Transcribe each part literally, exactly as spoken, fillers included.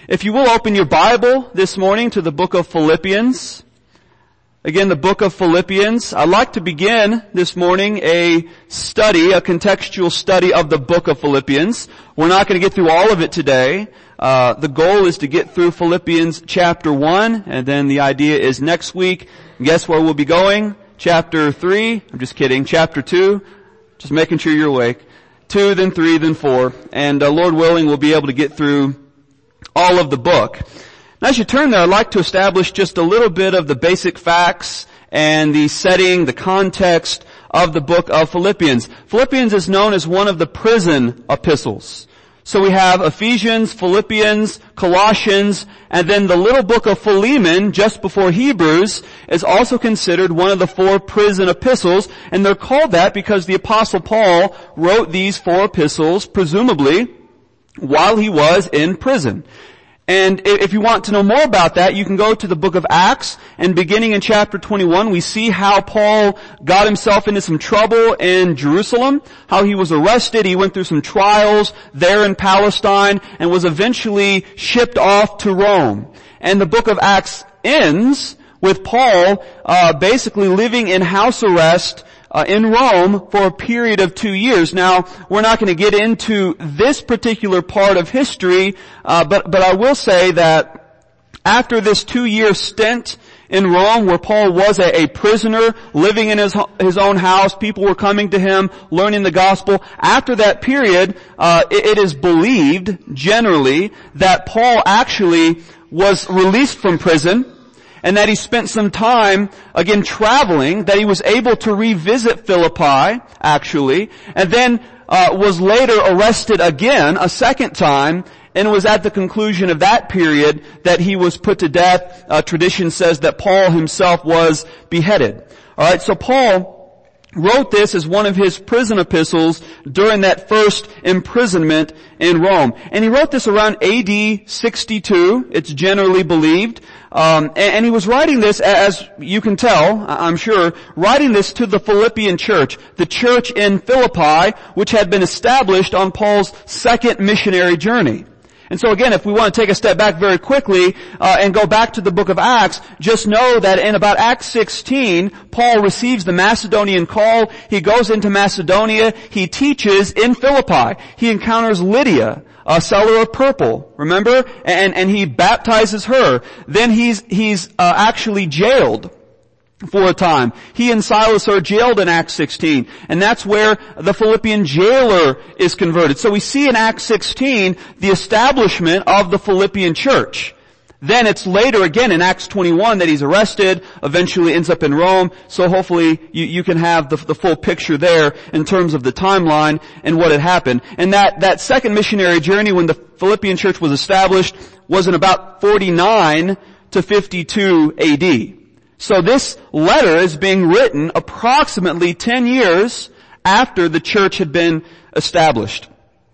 If you will open your Bible this morning to the book of Philippians. Again, the book of Philippians. I'd like to begin this morning a study, a contextual study of the book of Philippians. We're not going to get through all of it today. Uh, the goal is to get through Philippians chapter one, and then the idea is next week, guess where we'll be going? Chapter three. I'm just kidding. Chapter two. Just making sure you're awake. Two, then three, then four. And uh, Lord willing, we'll be able to get through all of the book. Now as you turn there, I'd like to establish just a little bit of the basic facts and the setting, the context of the book of Philippians. Philippians is known as one of the prison epistles. So we have Ephesians, Philippians, Colossians, and then the little book of Philemon, just before Hebrews, is also considered one of the four prison epistles, and they're called that because the Apostle Paul wrote these four epistles, presumably, while he was in prison. And if you want to know more about that, you can go to the book of Acts, and beginning in chapter twenty-one, we see how Paul got himself into some trouble in Jerusalem, how he was arrested, he went through some trials there in Palestine, and was eventually shipped off to Rome. And the book of Acts ends with Paul uh basically living in house arrest Uh, in Rome for a period of two years. Now, we're not going to get into this particular part of history, uh, but, but I will say that after this two-year stint in Rome where Paul was a, a prisoner living in his, his own house, people were coming to him, learning the gospel. After that period, uh, it, it is believed generally that Paul actually was released from prison, and that he spent some time, again, traveling, that he was able to revisit Philippi, actually, and then uh was later arrested again, a second time, and it was at the conclusion of that period that he was put to death. Uh, tradition says that Paul himself was beheaded. All right, so Paul wrote this as one of his prison epistles during that first imprisonment in Rome. And he wrote this around A D sixty-two, it's generally believed. Um, and, and he was writing this, as you can tell, I'm sure, writing this to the Philippian church, the church in Philippi, which had been established on Paul's second missionary journey. And so again, if we want to take a step back very quickly uh, and go back to the book of Acts, just know that in about Acts sixteen, Paul receives the Macedonian call. He goes into Macedonia. He teaches in Philippi. He encounters Lydia, a seller of purple, remember? And, and he baptizes her. Then he's, he's uh, actually jailed for a time. He and Silas are jailed in Acts sixteen, and that's where the Philippian jailer is converted. So we see in Acts sixteen the establishment of the Philippian church. Then it's later again in Acts twenty-one that he's arrested, eventually ends up in Rome, so hopefully you, you can have the, the full picture there in terms of the timeline and what had happened. And that, that second missionary journey when the Philippian church was established was in about forty-nine to fifty-two A D. So this letter is being written approximately ten years after the church had been established.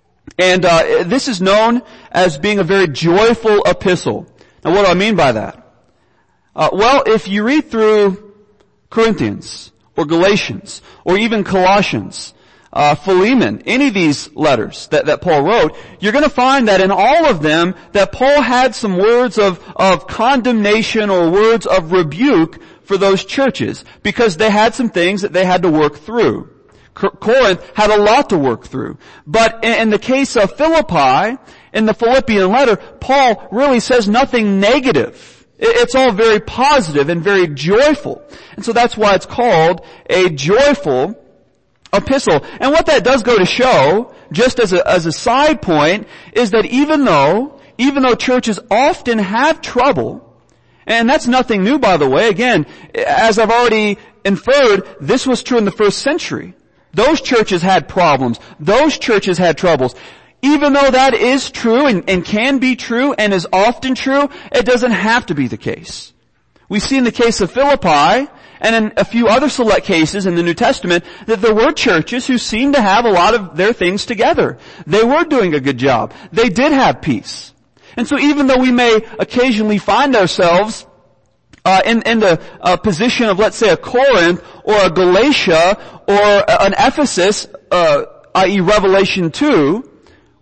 And uh this is known as being a very joyful epistle. Now what do I mean by that? Uh well, if you read through Corinthians or Galatians or even Colossians, Uh, Philemon, any of these letters that, that Paul wrote, you're going to find that in all of them that Paul had some words of, of condemnation or words of rebuke for those churches because they had some things that they had to work through. Corinth had a lot to work through. But in, in the case of Philippi, in the Philippian letter, Paul really says nothing negative. It's all very positive and very joyful. And so that's why it's called a joyful epistle. And what that does go to show, just as a, as a side point, is that even though, even though churches often have trouble, and that's nothing new by the way, again, as I've already inferred, this was true in the first century. Those churches had problems. Those churches had troubles. Even though that is true and, and can be true and is often true, it doesn't have to be the case. We see in the case of Philippi, and in a few other select cases in the New Testament, that there were churches who seemed to have a lot of their things together. They were doing a good job. They did have peace. And so even though we may occasionally find ourselves uh, in, in the uh, position of, let's say, a Corinth or a Galatia or an Ephesus, uh, that is. Revelation two,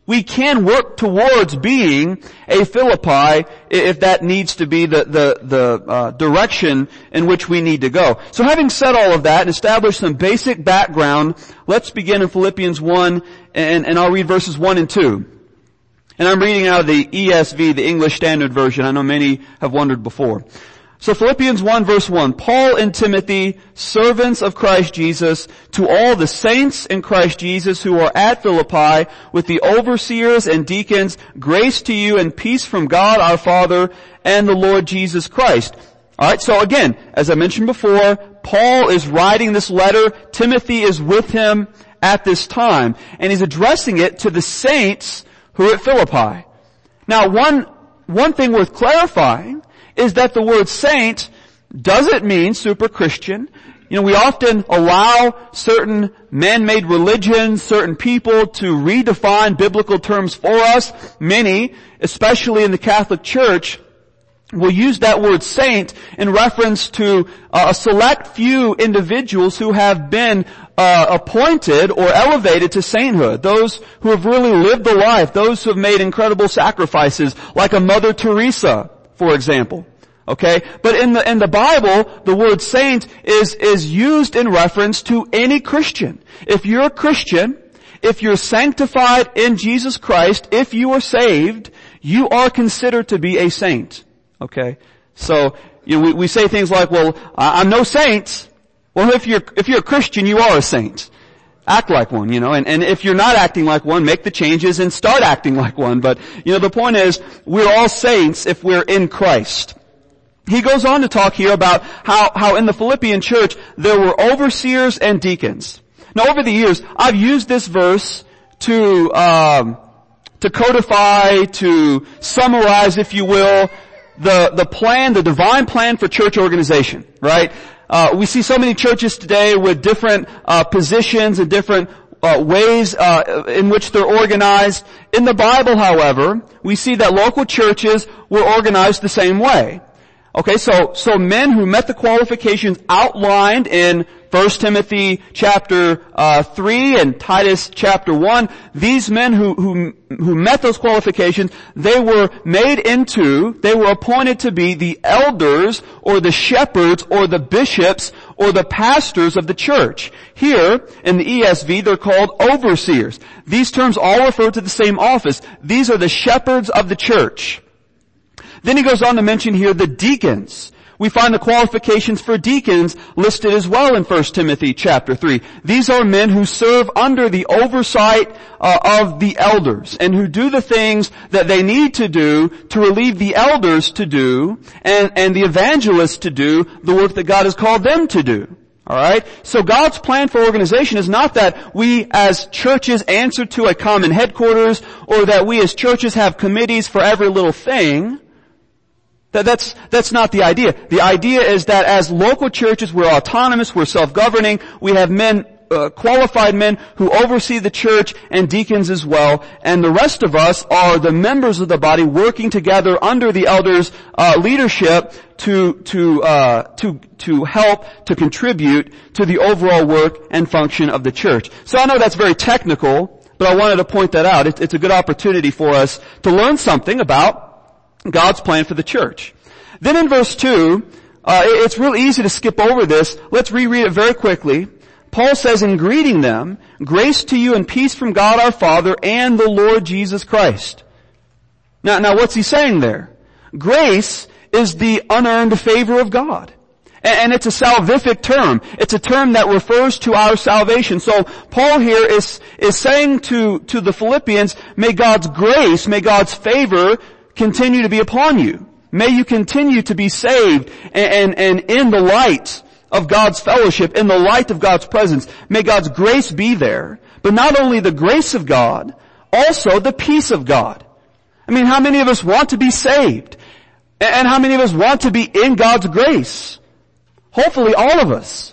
we can work towards being a Philippi if that needs to be the, the, the uh, direction in which we need to go. So having said all of that and established some basic background, let's begin in Philippians one, and, and I'll read verses one and two. And I'm reading out of the E S V, the English Standard Version. I know many have wondered before. So Philippians one verse one, Paul and Timothy, servants of Christ Jesus, to all the saints in Christ Jesus who are at Philippi, with the overseers and deacons, grace to you and peace from God our Father and the Lord Jesus Christ. Alright, so again, as I mentioned before, Paul is writing this letter, Timothy is with him at this time, and he's addressing it to the saints who are at Philippi. Now one, one thing worth clarifying is that the word saint doesn't mean super Christian. You know, we often allow certain man-made religions, certain people to redefine biblical terms for us. Many, especially in the Catholic Church, will use that word saint in reference to uh, a select few individuals who have been uh, appointed or elevated to sainthood. Those who have really lived the life, those who have made incredible sacrifices, like a Mother Teresa, for example. Okay? But in the, in the Bible, the word saint is, is used in reference to any Christian. If you're a Christian, if you're sanctified in Jesus Christ, if you are saved, you are considered to be a saint. Okay? So, you know, we, we say things like, well, I'm no saint. Well, if you're, if you're a Christian, you are a saint. Act like one, you know, and, and if you're not acting like one, make the changes and start acting like one. But, you know, the point is, we're all saints if we're in Christ. He goes on to talk here about how, how in the Philippian church, there were overseers and deacons. Now over the years, I've used this verse to, um, to codify, to summarize, if you will, the, the plan, the divine plan for church organization, right? Uh, we see so many churches today with different, uh, positions and different, uh, ways, uh, in which they're organized. In the Bible, however, we see that local churches were organized the same way. Okay, so, so men who met the qualifications outlined in First Timothy chapter, uh, three and Titus chapter one, these men who, who, who met those qualifications, they were made into, they were appointed to be the elders or the shepherds or the bishops or the pastors of the church. Here, in the E S V, they're called overseers. These terms all refer to the same office. These are the shepherds of the church. Then he goes on to mention here the deacons. We find the qualifications for deacons listed as well in First Timothy chapter three. These are men who serve under the oversight uh, of the elders and who do the things that they need to do to relieve the elders to do and, and the evangelists to do the work that God has called them to do. Alright? So God's plan for organization is not that we as churches answer to a common headquarters or that we as churches have committees for every little thing. That, that's, that's not the idea. The idea is that as local churches, we're autonomous, we're self-governing, we have men, uh, qualified men who oversee the church and deacons as well, and the rest of us are the members of the body working together under the elders' uh, leadership to, to, uh, to, to help, to contribute to the overall work and function of the church. So I know that's very technical, but I wanted to point that out. It, it's a good opportunity for us to learn something about God's plan for the church. Then in verse two, uh, it's real easy to skip over this. Let's reread it very quickly. Paul says, in greeting them, grace to you and peace from God our Father and the Lord Jesus Christ. Now, now what's he saying there? Grace is the unearned favor of God. And it's a salvific term. It's a term that refers to our salvation. So Paul here is, is saying to, to the Philippians, may God's grace, may God's favor continue to be upon you. May you continue to be saved and, and, and in the light of God's fellowship, in the light of God's presence. May God's grace be there. But not only the grace of God, also the peace of God. I mean, how many of us want to be saved? And how many of us want to be in God's grace? Hopefully all of us.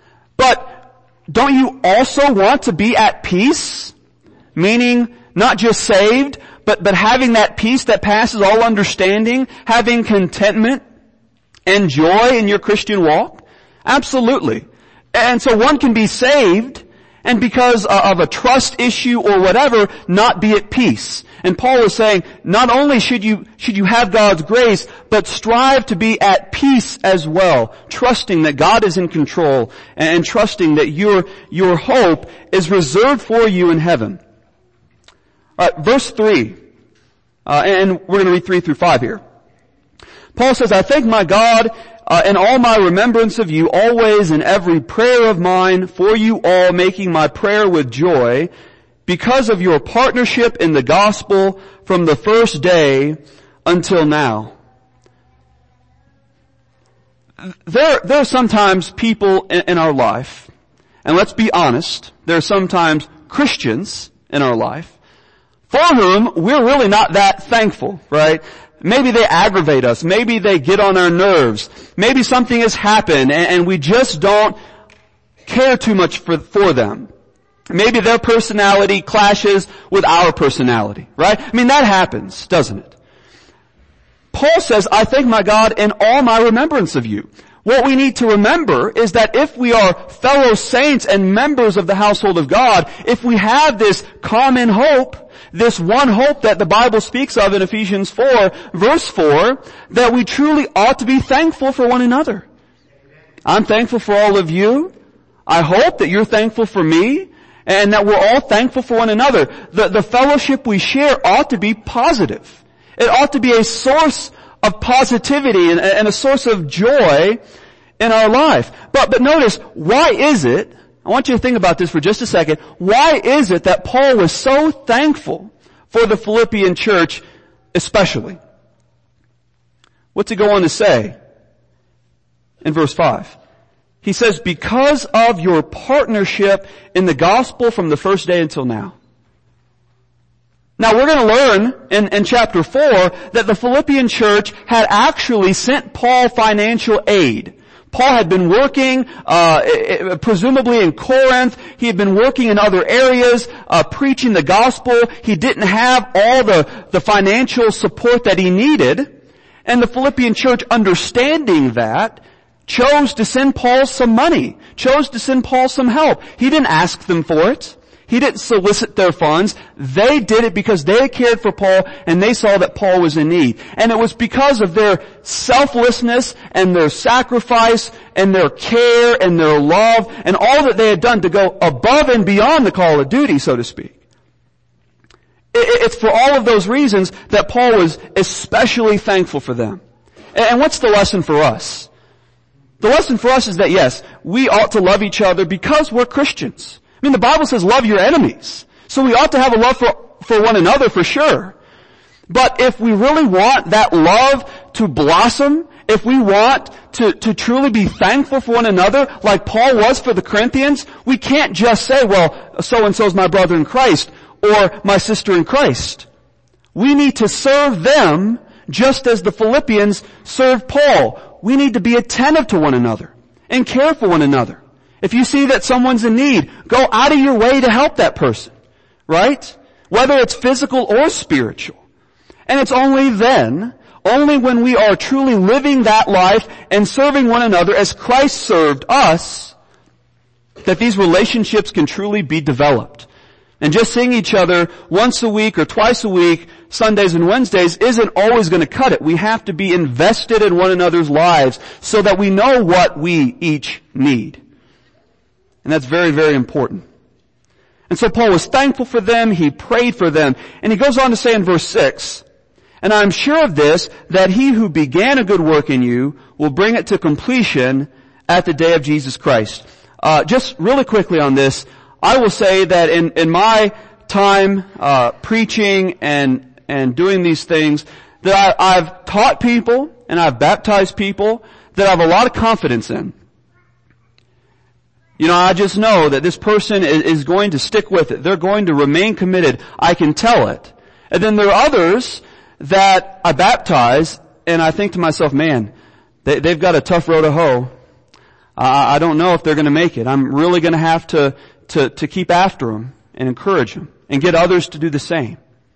But don't you also want to be at peace? Meaning not just saved, but, but having that peace that passes all understanding, having contentment and joy in your Christian walk? Absolutely. And so one can be saved and because of a trust issue or whatever, not be at peace. And Paul is saying, not only should you, should you have God's grace, but strive to be at peace as well, trusting that God is in control and trusting that your, your hope is reserved for you in heaven. All right, verse three, uh, and we're going to read three through five here. Paul says, I thank my God Uh, in all my remembrance of you, always in every prayer of mine, for you all, making my prayer with joy, because of your partnership in the gospel from the first day until now. There, there are sometimes people in, in our life, and let's be honest, there are sometimes Christians in our life, for whom we're really not that thankful, right? Maybe they aggravate us. Maybe they get on our nerves. Maybe something has happened and, and we just don't care too much for, for them. Maybe their personality clashes with our personality, right? I mean, that happens, doesn't it? Paul says, I thank my God in all my remembrance of you. What we need to remember is that if we are fellow saints and members of the household of God, if we have this common hope, this one hope that the Bible speaks of in Ephesians four, verse four, that we truly ought to be thankful for one another. I'm thankful for all of you. I hope that you're thankful for me, and that we're all thankful for one another. The, the fellowship we share ought to be positive. It ought to be a source of positivity and, and a source of joy in our life. But, but notice, why is it, I want you to think about this for just a second, why is it that Paul was so thankful for the Philippian church especially? What's he go on to say in verse five? He says, because of your partnership in the gospel from the first day until now. Now we're going to learn in, in chapter four that the Philippian church had actually sent Paul financial aid. Paul had been working, uh, presumably in Corinth. He had been working in other areas, uh, preaching the gospel. He didn't have all the, the financial support that he needed. And the Philippian church, understanding that, chose to send Paul some money, chose to send Paul some help. He didn't ask them for it. He didn't solicit their funds. They did it because they cared for Paul and they saw that Paul was in need. And it was because of their selflessness and their sacrifice and their care and their love and all that they had done to go above and beyond the call of duty, so to speak. It's for all of those reasons that Paul was especially thankful for them. And what's the lesson for us? The lesson for us is that yes, we ought to love each other because we're Christians. I mean, the Bible says love your enemies. So we ought to have a love for, for one another for sure. But if we really want that love to blossom, if we want to, to truly be thankful for one another, like Paul was for the Corinthians, we can't just say, well, so-and-so's my brother in Christ, or my sister in Christ. We need to serve them just as the Philippians served Paul. We need to be attentive to one another and care for one another. If you see that someone's in need, go out of your way to help that person, right? Whether it's physical or spiritual. And it's only then, only when we are truly living that life and serving one another as Christ served us, that these relationships can truly be developed. And just seeing each other once a week or twice a week, Sundays and Wednesdays, isn't always going to cut it. We have to be invested in one another's lives so that we know what we each need. And that's very, very important. And so Paul was thankful for them. He prayed for them. And he goes on to say in verse six, and I'm sure of this, that he who began a good work in you will bring it to completion at the day of Jesus Christ. Uh, just really quickly on this, I will say that in, in my time, uh, preaching and, and doing these things, that I, I've taught people and I've baptized people that I have a lot of confidence in. You know, I just know that this person is, is going to stick with it. They're going to remain committed. I can tell it. And then there are others that I baptize and I think to myself, man, they, they've got a tough row to hoe. I, I don't know if they're going to make it. I'm really going to have to, to, to keep after them and encourage them and get others to do the same.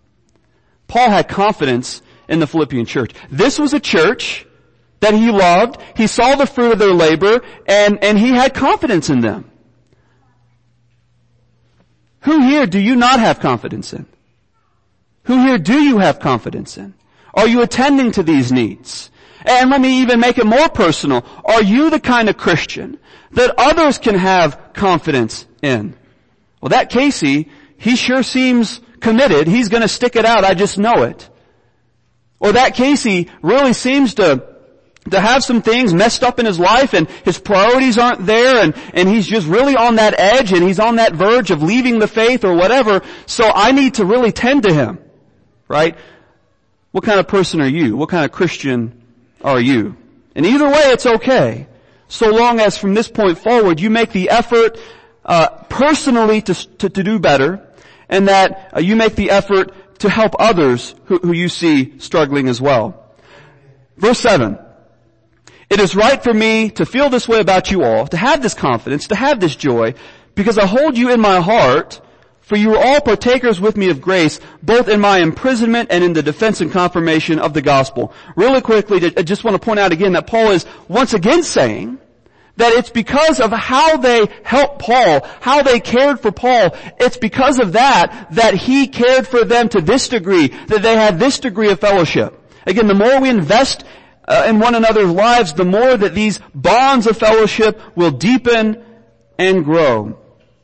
Paul had confidence in the Philippian church. This was a church that he loved. He saw the fruit of their labor, and, and he had confidence in them. Who here do you not have confidence in? Who here do you have confidence in? Are you attending to these needs? And let me even make it more personal. Are you the kind of Christian that others can have confidence in? Well, that Casey, he sure seems committed. He's going to stick it out. I just know it. Or that Casey really seems to to have some things messed up in his life and his priorities aren't there and, and he's just really on that edge and he's on that verge of leaving the faith or whatever. So I need to really tend to him. Right? What kind of person are you? What kind of Christian are you? And either way, it's okay. So long as from this point forward, you make the effort, uh, personally to, to, to do better and that uh, you make the effort to help others who, who you see struggling as well. Verse seven. It is right for me to feel this way about you all, to have this confidence, to have this joy, because I hold you in my heart, for you are all partakers with me of grace, both in my imprisonment and in the defense and confirmation of the gospel. Really quickly, I just want to point out again that Paul is once again saying that it's because of how they helped Paul, how they cared for Paul, it's because of that that he cared for them to this degree, that they had this degree of fellowship. Again, the more we invest Uh, in one another's lives, the more that these bonds of fellowship will deepen and grow.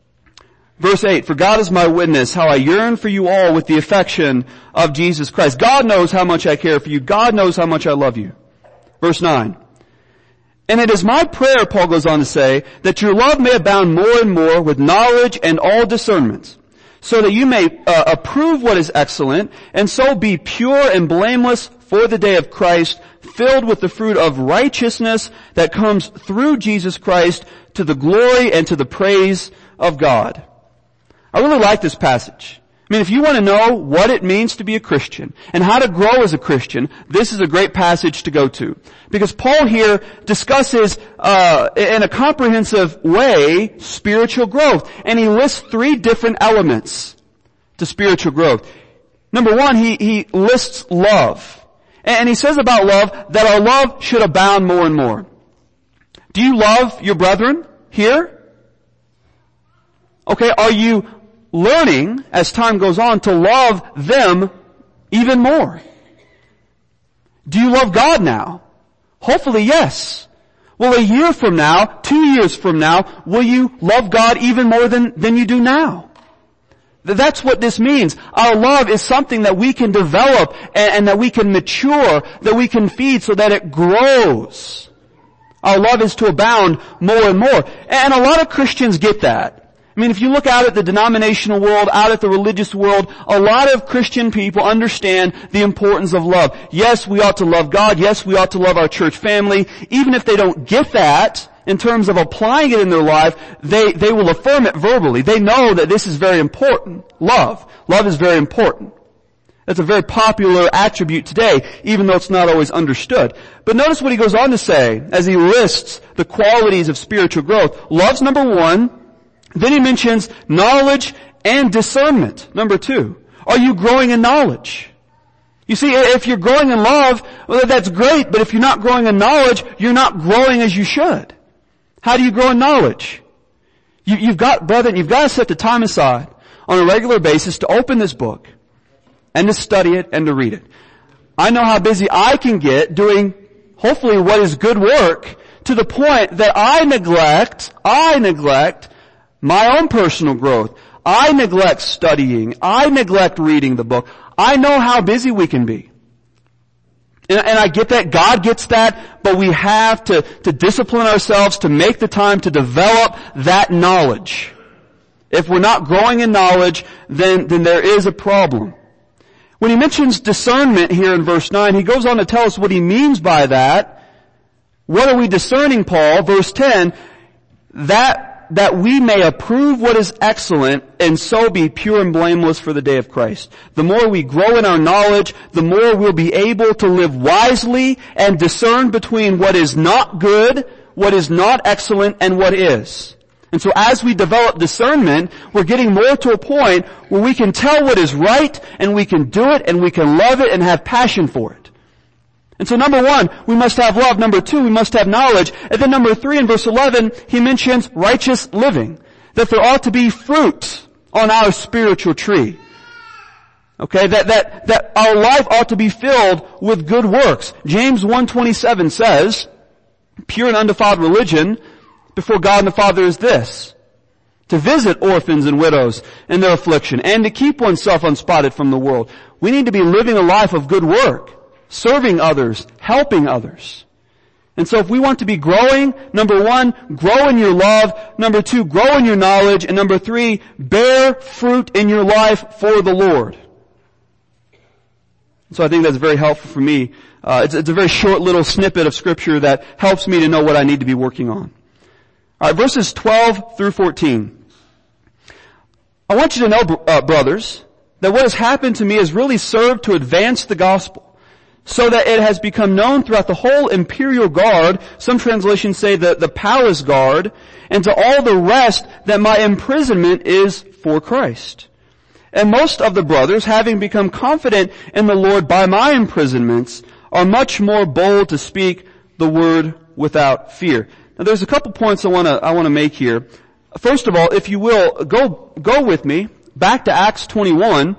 Verse eight, for God is my witness, how I yearn for you all with the affection of Jesus Christ. God knows how much I care for you. God knows how much I love you. Verse nine, and it is my prayer, Paul goes on to say, that your love may abound more and more with knowledge and all discernment, so that you may uh, approve what is excellent, and so be pure and blameless for the day of Christ, filled with the fruit of righteousness that comes through Jesus Christ to the glory and to the praise of God. I really like this passage. I mean, if you want to know what it means to be a Christian and how to grow as a Christian, this is a great passage to go to. Because Paul here discusses uh in a comprehensive way spiritual growth. And he lists three different elements to spiritual growth. Number one, he, he lists love. And he says about love that our love should abound more and more. Do you love your brethren here? Okay, are you learning as time goes on to love them even more? Do you love God now? Hopefully yes. Well, a year from now, two years from now, will you love God even more than, than you do now? That's what this means. Our love is something that we can develop and, and that we can mature, that we can feed so that it grows. Our love is to abound more and more. And a lot of Christians get that. I mean, if you look out at the denominational world, out at the religious world, a lot of Christian people understand the importance of love. Yes, we ought to love God. Yes, we ought to love our church family. Even if they don't get that, in terms of applying it in their life, they, they will affirm it verbally. They know that this is very important. Love. Love is very important. That's a very popular attribute today, even though it's not always understood. But notice what he goes on to say as he lists the qualities of spiritual growth. Love's number one. Then he mentions knowledge and discernment. Number two. Are you growing in knowledge? You see, if you're growing in love, well, that's great, but if you're not growing in knowledge, you're not growing as you should. How do you grow in knowledge? You, you've got, brethren, you've got to set the time aside on a regular basis to open this book and to study it and to read it. I know how busy I can get doing, hopefully, what is good work to the point that I neglect, I neglect my own personal growth. I neglect studying. I neglect reading the book. I know how busy we can be. And, and I get that. God gets that. But we have to, to discipline ourselves to make the time to develop that knowledge. If we're not growing in knowledge, then, then there is a problem. When he mentions discernment here in verse nine, he goes on to tell us what he means by that. What are we discerning, Paul? Verse ten, that that we may approve what is excellent and so be pure and blameless for the day of Christ. The more we grow in our knowledge, the more we'll be able to live wisely and discern between what is not good, what is not excellent, and what is. And so as we develop discernment, we're getting more to a point where we can tell what is right and we can do it and we can love it and have passion for it. And so number one, we must have love. Number two, we must have knowledge. And then number three, in verse eleven, he mentions righteous living. That there ought to be fruit. on our spiritual tree. Okay, that, that, that our life ought to be filled with good works. James one twenty-seven says, pure and undefiled religion before God and the Father is this: to visit orphans and widows in their affliction, and to keep oneself unspotted from the world. We need to be living a life of good work, serving others, helping others. And so if we want to be growing, number one, grow in your love. Number two, grow in your knowledge. And number three, bear fruit in your life for the Lord. So I think that's very helpful for me. Uh, it's, it's a very short little snippet of Scripture that helps me to know what I need to be working on. All right, verses twelve through fourteen. I want you to know, uh, brothers, that what has happened to me has really served to advance the gospel, so that it has become known throughout the whole imperial guard, some translations say the, the palace guard, and to all the rest that my imprisonment is for Christ. And most of the brothers, having become confident in the Lord by my imprisonments, are much more bold to speak the word without fear. Now there's a couple points I want to I want to make here. First of all, if you will, go go with me back to Acts twenty-one.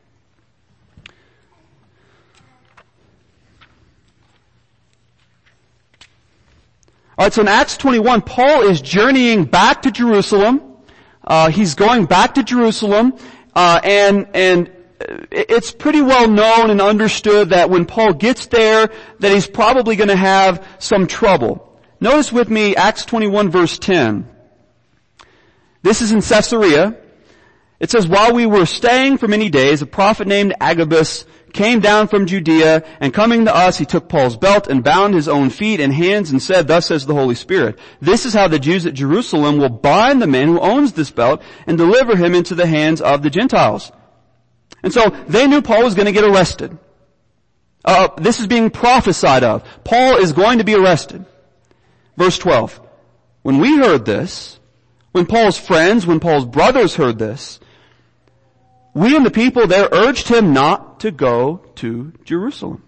All right, so in Acts twenty-one, Paul is journeying back to Jerusalem. Uh, he's going back to Jerusalem, uh, and and it's pretty well known and understood that when Paul gets there, that he's probably going to have some trouble. Notice with me Acts twenty-one, verse ten. This is in Caesarea. It says, while we were staying for many days, a prophet named Agabus came down from Judea, and coming to us, he took Paul's belt and bound his own feet and hands and said, thus says the Holy Spirit, this is how the Jews at Jerusalem will bind the man who owns this belt and deliver him into the hands of the Gentiles. And so they knew Paul was going to get arrested. Uh, this is being prophesied of. Paul is going to be arrested. Verse twelve. When we heard this, when Paul's friends, when Paul's brothers heard this, we and the people there urged him not to go to Jerusalem.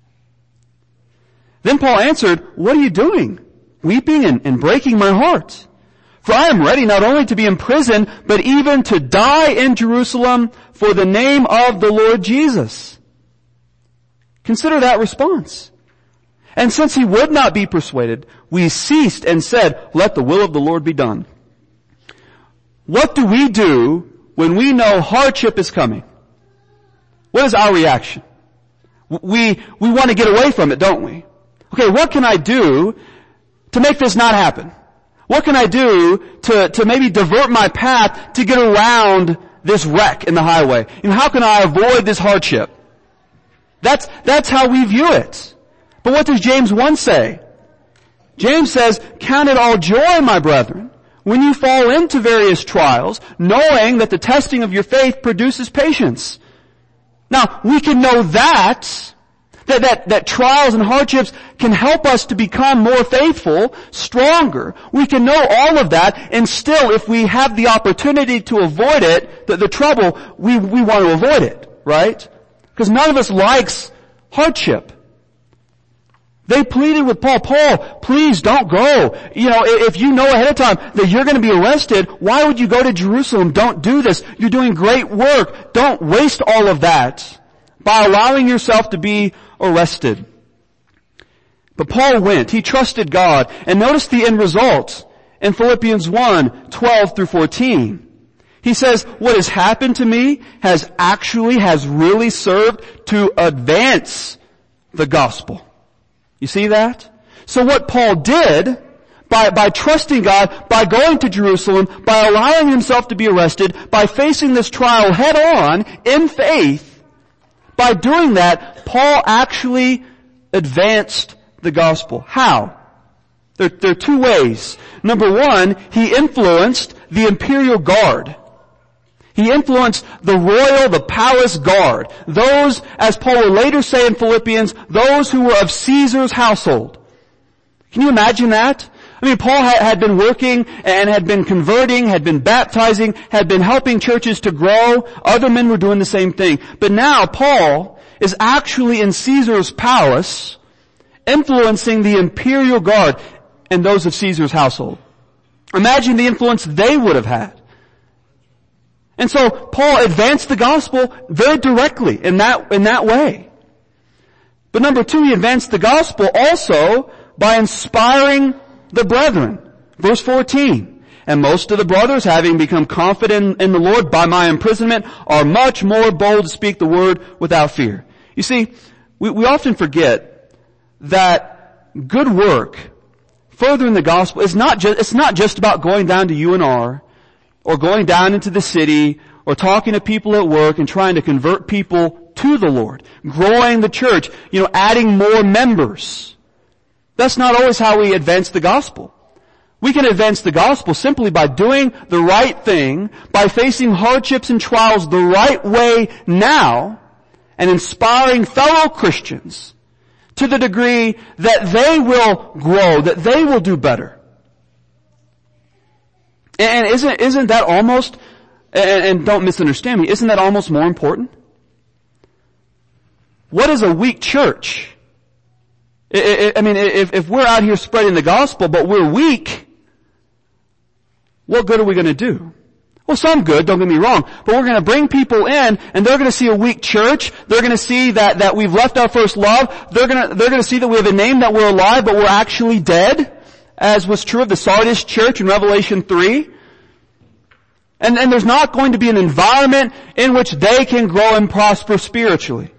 Then Paul answered, what are you doing? Weeping and, and breaking my heart. For I am ready not only to be imprisoned, but even to die in Jerusalem for the name of the Lord Jesus. Consider that response. And since he would not be persuaded, we ceased and said, let the will of the Lord be done. What do we do when we know hardship is coming? What is our reaction? We, we want to get away from it, don't we? Okay, what can I do to make this not happen? What can I do to, to maybe divert my path to get around this wreck in the highway? You know, how can I avoid this hardship? That's, that's how we view it. But what does James one say? James says, count it all joy, my brethren, when you fall into various trials, knowing that the testing of your faith produces patience. Now, we can know that, that, that, that trials and hardships can help us to become more faithful, stronger. We can know all of that, and still, if we have the opportunity to avoid it, the, the trouble, we, we want to avoid it, right? Because none of us likes hardship. They pleaded with Paul, Paul, please don't go. You know, if you know ahead of time that you're going to be arrested, why would you go to Jerusalem? Don't do this. You're doing great work. Don't waste all of that by allowing yourself to be arrested. But Paul went. He trusted God. And notice the end result in Philippians one, twelve through fourteen. He says, what has happened to me has actually, has really served to advance the gospel. You see that? So what Paul did, by, by trusting God, by going to Jerusalem, by allowing himself to be arrested, by facing this trial head on, in faith, by doing that, Paul actually advanced the gospel. How? There, there are two ways. Number one, he influenced the imperial guard. He influenced the royal, the palace guard. Those, as Paul will later say in Philippians, those who were of Caesar's household. Can you imagine that? I mean, Paul had been working and had been converting, had been baptizing, had been helping churches to grow. Other men were doing the same thing. But now Paul is actually in Caesar's palace, influencing the imperial guard and those of Caesar's household. Imagine the influence they would have had. And so Paul advanced the gospel very directly in that, in that way. But number two, he advanced the gospel also by inspiring the brethren. Verse fourteen. And most of the brothers, having become confident in the Lord by my imprisonment, are much more bold to speak the word without fear. You see, we, we often forget that good work, furthering the gospel, is not just, it's not just about going down to U N R, or going down into the city, or talking to people at work and trying to convert people to the Lord, growing the church, you know, adding more members. That's not always how we advance the gospel. We can advance the gospel simply by doing the right thing, by facing hardships and trials the right way now, and inspiring fellow Christians to the degree that they will grow, that they will do better. And isn't, isn't that almost, and, and don't misunderstand me, isn't that almost more important? What is a weak church? I, I, I mean, if, if we're out here spreading the gospel, but we're weak, what good are we going to do? Well, some good, don't get me wrong, but we're going to bring people in and they're going to see a weak church. They're going to see that, that we've left our first love. They're going to, they're going to see that we have a name, that we're alive, but we're actually dead, as was true of the Sardis church in Revelation three. And, and there's not going to be an environment in which they can grow and prosper spiritually.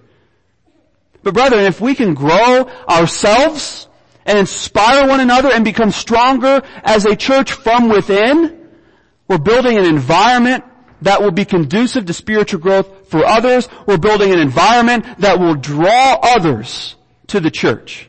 But brethren, if we can grow ourselves and inspire one another and become stronger as a church from within, we're building an environment that will be conducive to spiritual growth for others. We're building an environment that will draw others to the church.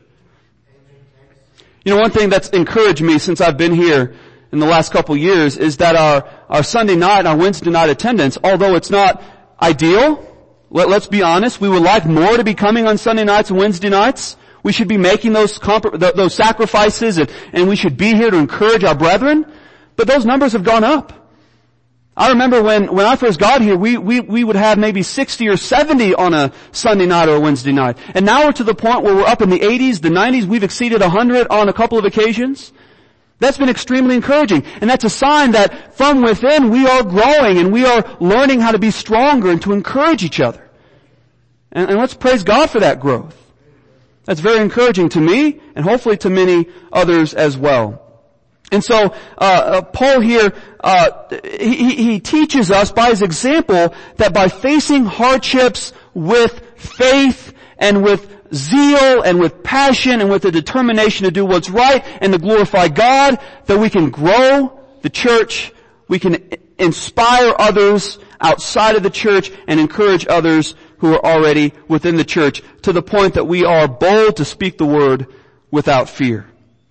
You know, one thing that's encouraged me since I've been here in the last couple years is that our, our Sunday night and our Wednesday night attendance, although it's not ideal, let, let's be honest, we would like more to be coming on Sunday nights and Wednesday nights. We should be making those comp- those sacrifices, and, and we should be here to encourage our brethren. But those numbers have gone up. I remember when, when I first got here, we, we, we would have maybe sixty or seventy on a Sunday night or a Wednesday night. And now we're to the point where we're up in the eighties, the nineties, we've exceeded one hundred on a couple of occasions. That's been extremely encouraging. And that's a sign that from within we are growing and we are learning how to be stronger and to encourage each other. And, and let's praise God for that growth. That's very encouraging to me and hopefully to many others as well. And so, uh, uh Paul here, uh, he, he teaches us by his example that by facing hardships with faith and with zeal and with passion and with a determination to do what's right and to glorify God, that we can grow the church, we can inspire others outside of the church and encourage others who are already within the church to the point that we are bold to speak the word without fear.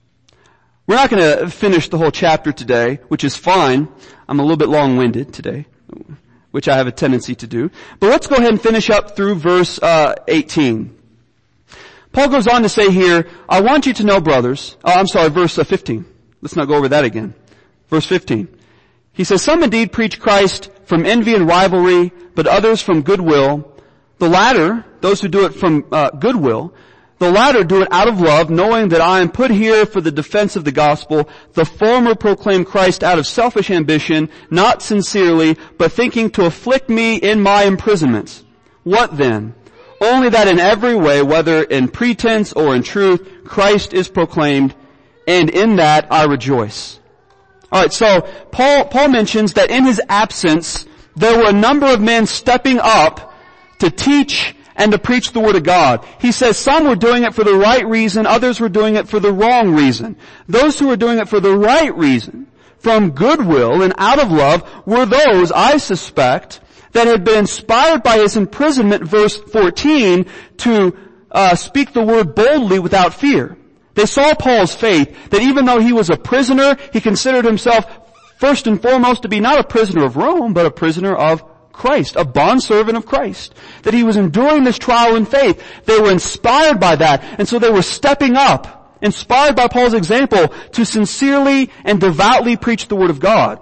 We're not going to finish the whole chapter today, which is fine. I'm a little bit long-winded today, which I have a tendency to do. But let's go ahead and finish up through verse uh, eighteen. Paul goes on to say here, I want you to know, brothers, oh, I'm sorry, verse uh, fifteen. Let's not go over that again. Verse fifteen. He says, some indeed preach Christ from envy and rivalry, but others from goodwill. The latter, those who do it from uh, goodwill, the latter do it out of love, knowing that I am put here for the defense of the gospel. The former proclaim Christ out of selfish ambition, not sincerely, but thinking to afflict me in my imprisonments. What then? Only that in every way, whether in pretense or in truth, Christ is proclaimed, and in that I rejoice. Alright, so Paul, Paul mentions that in his absence, there were a number of men stepping up to teach and to preach the word of God. He says some were doing it for the right reason, others were doing it for the wrong reason. Those who were doing it for the right reason, from goodwill and out of love, were those, I suspect, that had been inspired by his imprisonment, verse fourteen, to uh, speak the word boldly without fear. They saw Paul's faith, that even though he was a prisoner, he considered himself first and foremost to be not a prisoner of Rome, but a prisoner of Christ, a bondservant of Christ, that he was enduring this trial in faith. They were inspired by that, and so they were stepping up, inspired by Paul's example, to sincerely and devoutly preach the word of God.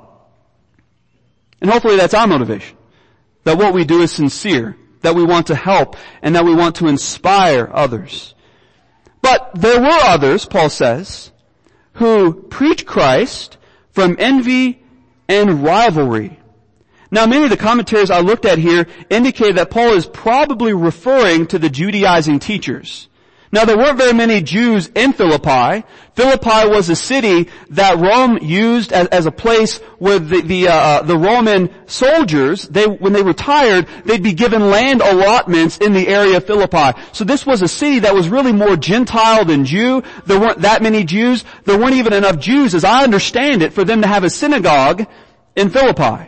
And hopefully that's our motivation, that what we do is sincere, that we want to help, and that we want to inspire others. But there were others, Paul says, who preach Christ from envy and rivalry. Now, many of the commentaries I looked at here indicate that Paul is probably referring to the Judaizing teachers. Now, there weren't very many Jews in Philippi. Philippi was a city that Rome used as, as a place where the the, uh, the Roman soldiers, they when they retired, they'd be given land allotments in the area of Philippi. So this was a city that was really more Gentile than Jew. There weren't that many Jews. There weren't even enough Jews, as I understand it, for them to have a synagogue in Philippi.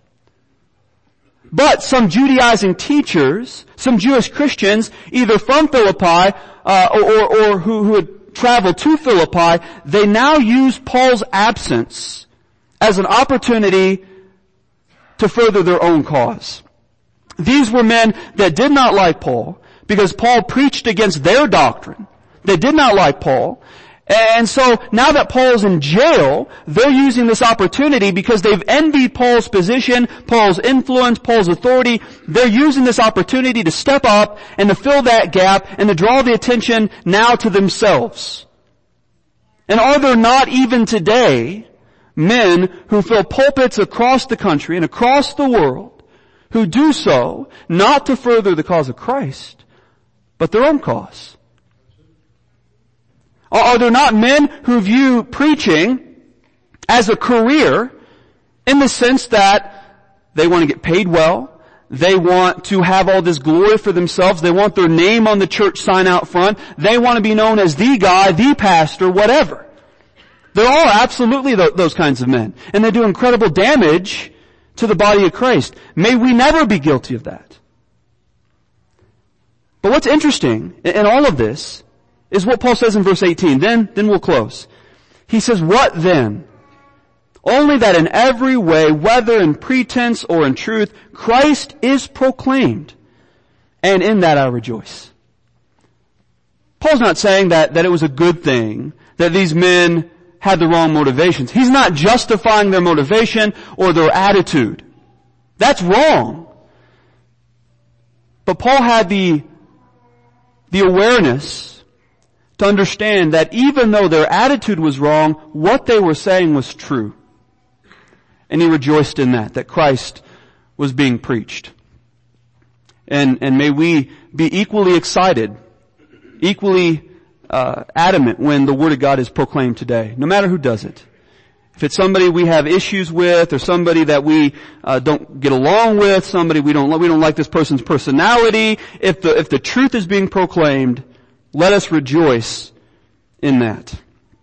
But some Judaizing teachers, some Jewish Christians, either from Philippi uh, or, or who, who had traveled to Philippi, they now use Paul's absence as an opportunity to further their own cause. These were men that did not like Paul because Paul preached against their doctrine. They did not like Paul. And so now that Paul's in jail, they're using this opportunity because they've envied Paul's position, Paul's influence, Paul's authority. They're using this opportunity to step up and to fill that gap and to draw the attention now to themselves. And are there not even today men who fill pulpits across the country and across the world who do so not to further the cause of Christ, but their own cause? Are there not men who view preaching as a career in the sense that they want to get paid well, they want to have all this glory for themselves, they want their name on the church sign out front, they want to be known as the guy, the pastor, whatever. There are absolutely th- those kinds of men, and they do incredible damage to the body of Christ. May we never be guilty of that. But what's interesting in all of this is what Paul says in verse eighteen. Then, then we'll close. He says, what then? Only that in every way, whether in pretense or in truth, Christ is proclaimed, and in that I rejoice. Paul's not saying that, that it was a good thing that these men had the wrong motivations. He's not justifying their motivation or their attitude. That's wrong. But Paul had the, the awareness to understand that even though their attitude was wrong, what they were saying was true. And he rejoiced in that, that Christ was being preached. And, and may we be equally excited, equally uh, adamant when the Word of God is proclaimed today, no matter who does it. If it's somebody we have issues with, or somebody that we uh, don't get along with, somebody we don't we don't like this person's personality, if the if the truth is being proclaimed, let us rejoice in that.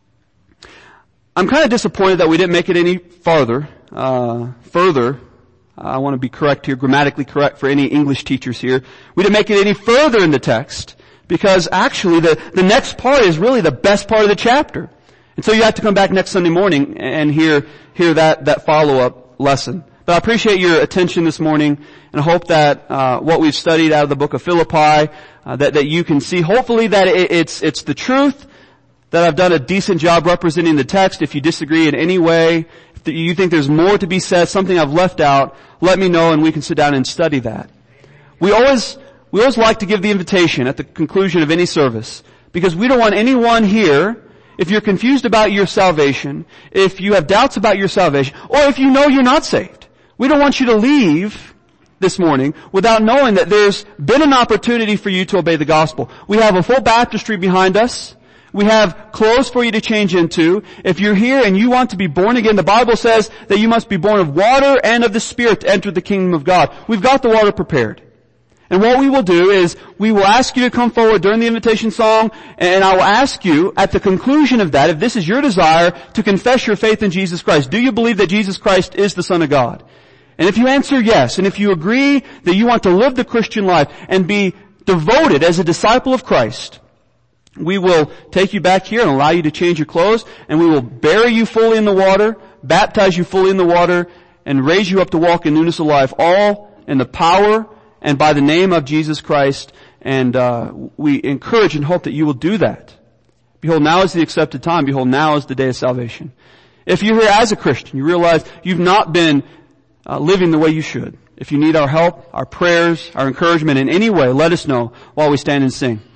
I'm kind of disappointed that we didn't make it any farther, uh, further. I want to be correct here, grammatically correct for any English teachers here. We didn't make it any further in the text because actually the, the next part is really the best part of the chapter. And so you have to come back next Sunday morning and hear, hear that, that follow-up lesson. But I appreciate your attention this morning, and I hope that uh, what we've studied out of the book of Philippi, uh, that, that you can see, hopefully that it, it's it's the truth, that I've done a decent job representing the text. If you disagree in any way, if you think there's more to be said, something I've left out, let me know and we can sit down and study that. We always we always like to give the invitation at the conclusion of any service, because we don't want anyone here, if you're confused about your salvation, if you have doubts about your salvation, or if you know you're not saved, we don't want you to leave this morning without knowing that there's been an opportunity for you to obey the gospel. We have a full baptistry behind us. We have clothes for you to change into. If you're here and you want to be born again, the Bible says that you must be born of water and of the Spirit to enter the kingdom of God. We've got the water prepared. And what we will do is we will ask you to come forward during the invitation song, and I will ask you at the conclusion of that, if this is your desire, to confess your faith in Jesus Christ. Do you believe that Jesus Christ is the Son of God? And if you answer yes, and if you agree that you want to live the Christian life and be devoted as a disciple of Christ, we will take you back here and allow you to change your clothes, and we will bury you fully in the water, baptize you fully in the water, and raise you up to walk in newness of life, all in the power and by the name of Jesus Christ. And uh we encourage and hope that you will do that. Behold, now is the accepted time. Behold, now is the day of salvation. If you're here as a Christian, you realize you've not been Uh, living the way you should. If you need our help, our prayers, our encouragement in any way, let us know while we stand and sing.